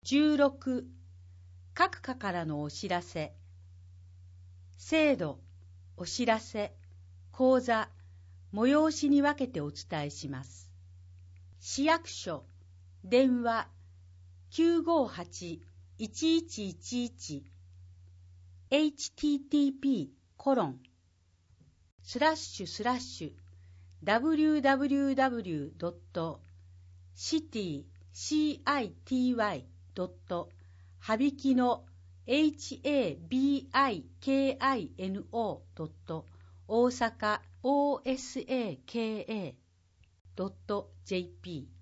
16、各課からのお知らせ。制度、お知らせ、講座、催しに分けてお伝えします。市役所、電話、958-1111 http://www.city-habikino.osaka.jp